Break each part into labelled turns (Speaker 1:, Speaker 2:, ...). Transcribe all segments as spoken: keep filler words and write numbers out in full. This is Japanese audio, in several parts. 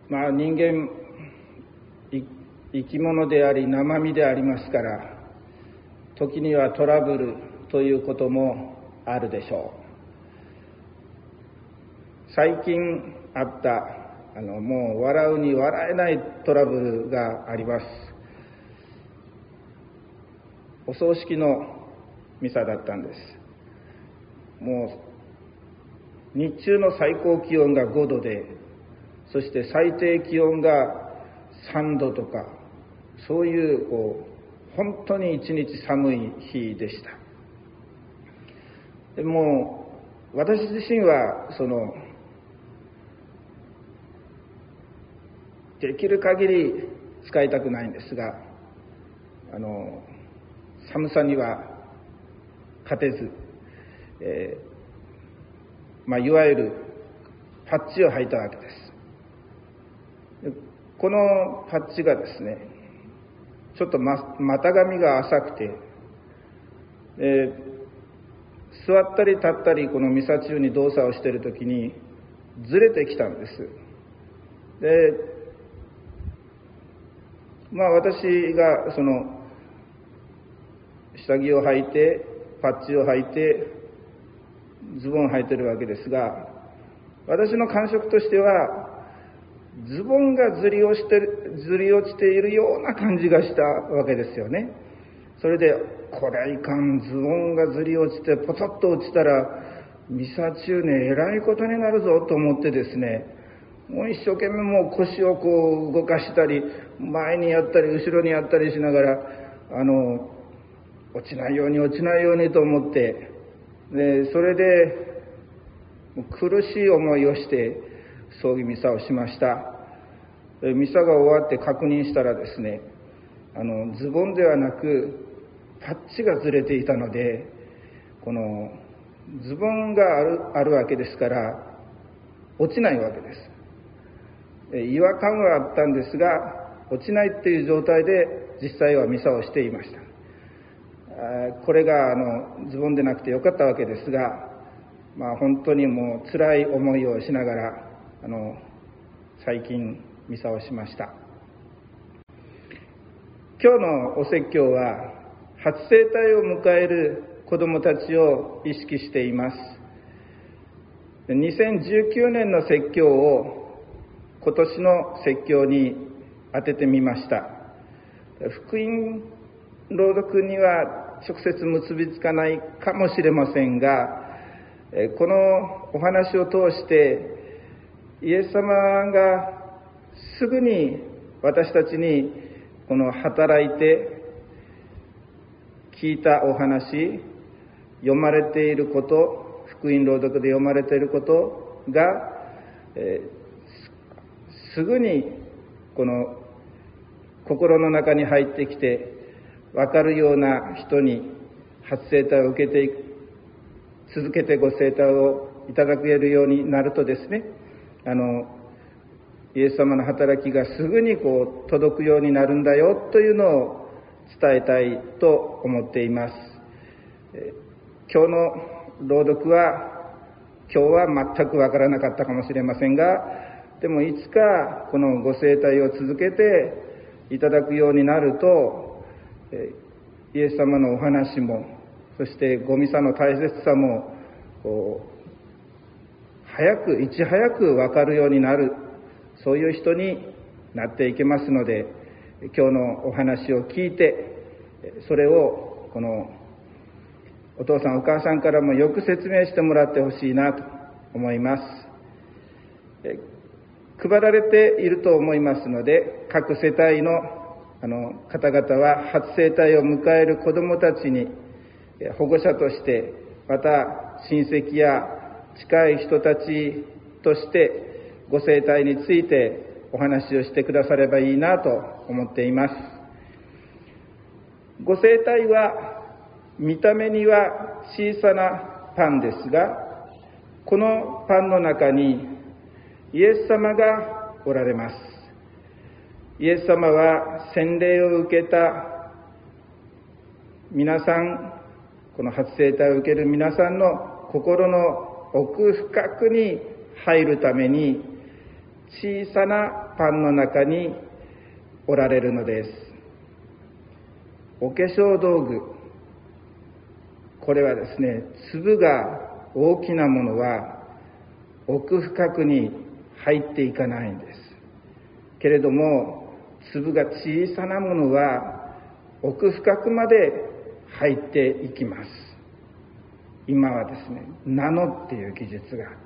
Speaker 1: まあ人間生き物であり生身でありますから、時にはトラブルということもあるでしょう。最近あったあのもう笑うに笑えないトラブルがあります。お葬式のミサだったんです。もう日中の最高気温がごどで、そして最低気温がさんどとか、そういうこう本当に一日寒い日でした。でも私自身はそのできる限り使いたくないんですが、あの寒さには勝てず、えーまあ、いわゆるパッチを履いたわけです。でこのパッチがですね、ちょっと ま, 股上が浅くて、えー、座ったり立ったりこのミサ中に動作をしているときにずれてきたんです。でまあ私がその下着を履いてパッチを履いてズボンを履いているわけですが、私の感触としてはズボンがずり落ちてずり落ちているような感じがしたわけですよね。それでこれはいかん、ズボンがずり落ちてポトッと落ちたらミサ中ねえらいことになるぞと思ってですね、もう一生懸命もう腰をこう動かしたり前にやったり後ろにやったりしながら、あの落ちないように落ちないようにと思って、でそれで苦しい思いをして葬儀ミサをしました。ミサが終わって確認したらですね、あのズボンではなくパッチがずれていたので、このズボンがある、あるわけですから落ちないわけです。違和感はあったんですが落ちないっていう状態で実際はミサをしていました。これがあのズボンでなくてよかったわけですが、まあ本当にもう辛い思いをしながらあの最近ミサをしました。今日のお説教は初聖体を迎える子どもたちを意識しています。にせんじゅうきゅうねんの説教を今年の説教に当ててみました。福音朗読には直接結びつかないかもしれませんが、このお話を通してイエス様がすぐに私たちにこの働いて聞いたお話、読まれていること、福音朗読で読まれていることが、えーすぐにこの心の中に入ってきて分かるような人に初聖体を受けていく、続けてご聖体をいただけるようになるとですね、あのイエス様の働きがすぐにこう届くようになるんだよというのを伝えたいと思っています。今日の朗読は今日は全く分からなかったかもしれませんが、でもいつかこのご聖体を続けていただくようになると、イエス様のお話も、そしてごミサの大切さもこう早くいち早く分かるようになる、そういう人になっていけますので、今日のお話を聞いてそれをこのお父さんお母さんからもよく説明してもらってほしいなと思います。配られていると思いますので、各世帯のあの方々は初聖体を迎える子どもたちに保護者として、また親戚や近い人たちとしてご聖体についてお話をしてくださればいいなと思っています。ご聖体は見た目には小さなパンですが、このパンの中にイエス様がおられます。イエス様は洗礼を受けた皆さん、この初聖体を受ける皆さんの心の奥深くに入るために小さなパンの中におられるのです。お化粧道具、これはですね、粒が大きなものは奥深くに入っていかないんです。けれども、粒が小さなものは奥深くまで入っていきます。今はですね、ナノっていう技術があって、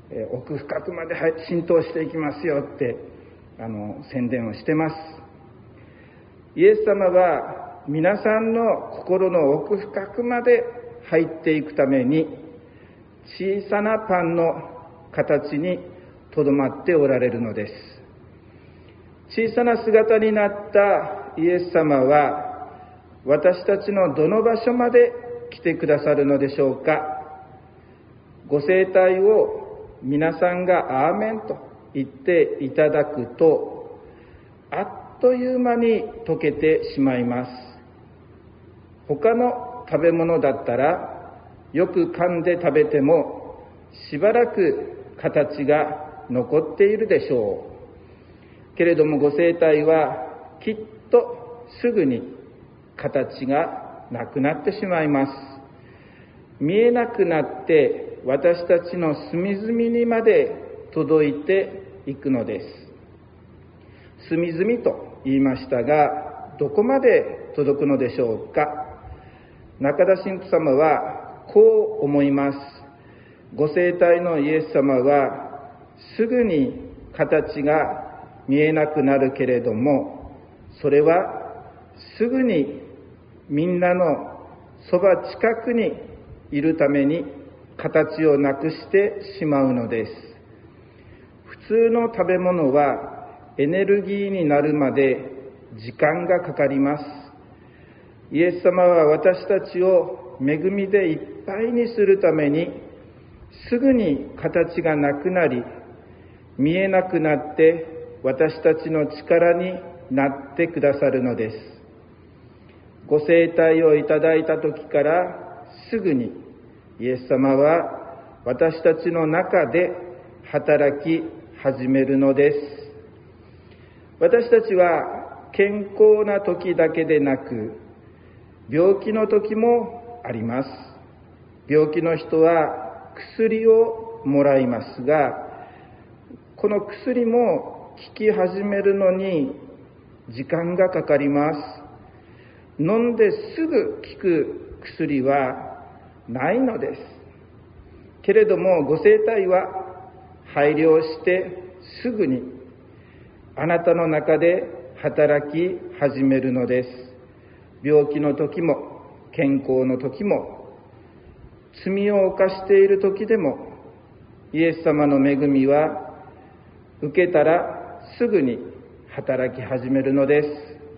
Speaker 1: え奥深くまで浸透していきますよってあの宣伝をしてます。イエス様は皆さんの心の奥深くまで入っていくために、小さなパンの形にとどまっておられるのです。小さな姿になったイエス様は、私たちのどの場所まで来てくださるのでしょうか。ご生体を皆さんがアーメンと言っていただくと、あっという間に溶けてしまいます。他の食べ物だったら、よく噛んで食べてもしばらく形が残っているでしょう。けれどもご生体はきっとすぐに形がなくなってしまいます。見えなくなって私たちの隅々にまで届いていくのです。隅々と言いましたが、どこまで届くのでしょうか。中田神父様はこう思います。ご生体のイエス様はすぐに形が見えなくなるけれども、それはすぐにみんなのそば近くにいるために形をなくしてしまうのです。普通の食べ物はエネルギーになるまで時間がかかります。イエス様は私たちを恵みでいっぱいにするために、すぐに形がなくなり、見えなくなって私たちの力になってくださるのです。ご生体をいただいた時からすぐにイエス様は私たちの中で働き始めるのです。私たちは健康な時だけでなく、病気の時もあります。病気の人は薬をもらいますが、この薬も効き始めるのに時間がかかります。飲んですぐ効く薬はないのです。けれどもご生体は配慮してすぐにあなたの中で働き始めるのです。病気の時も健康の時も罪を犯している時でも、イエス様の恵みは受けたらすぐに働き始めるのです。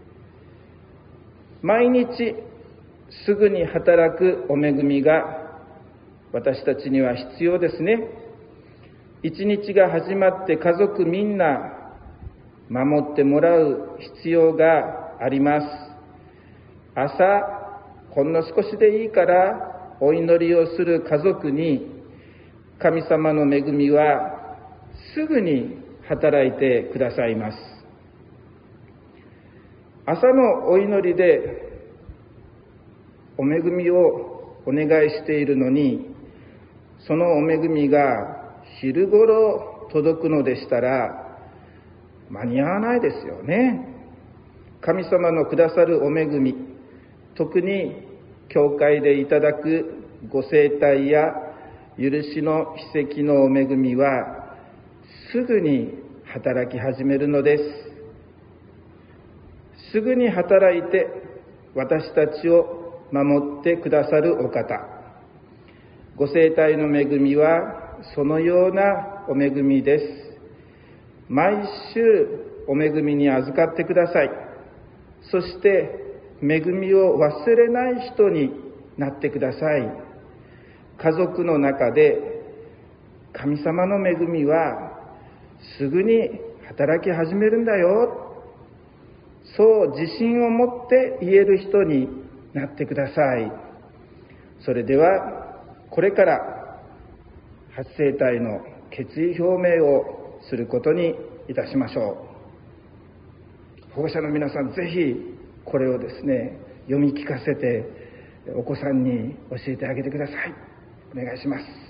Speaker 1: 毎日すぐに働くお恵みが私たちには必要ですね。一日が始まって家族みんな守ってもらう必要があります。朝ほんの少しでいいからお祈りをする家族に、神様の恵みはすぐに働いてくださいます。朝のお祈りでお恵みをお願いしているのに、そのお恵みが昼ごろ届くのでしたら間に合わないですよね。神様のくださるお恵み、特に教会でいただくご生体や許しの奇跡のお恵みはすぐに働き始めるのです。すぐに働いて私たちを守ってくださるお方、ご生体の恵みはそのようなお恵みです。毎週お恵みに預かってください。そして恵みを忘れない人になってください。家族の中で神様の恵みはすぐに働き始めるんだよ、そう自信を持って言える人になってください。それではこれから初生体の決意表明をすることにいたしましょう。保護者の皆さん、ぜひこれをですね、読み聞かせてお子さんに教えてあげてください。お願いします。